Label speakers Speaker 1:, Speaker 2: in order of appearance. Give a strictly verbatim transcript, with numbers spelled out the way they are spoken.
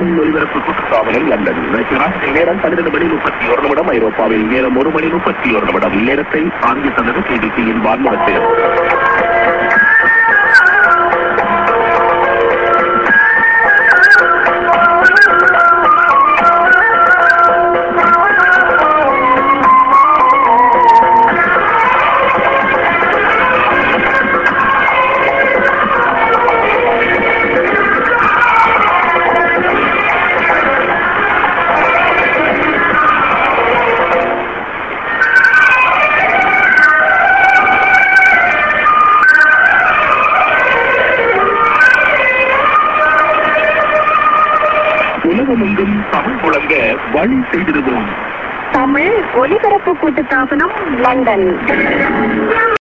Speaker 1: தமிழ் ஒலிபரப்பு கூட்டுத்தாபனம் லண்டன். நேரம் பன்னிரண்டு மணி முப்பத்தி ஒரு நிமிடம். ஐரோப்பாவில் நேரம் ஒரு மணி முப்பத்தி ஒரு நிமிடம். நேரத்தை ஆங்கில தந்தது பிபிசியின் வான்முகத்தில். உலகமெங்கும் தமிழ் முழங்க வழி செய்திருவோம்.
Speaker 2: தமிழ் ஒலிபரப்பு கூட்டுத்தாபனம் லண்டன்.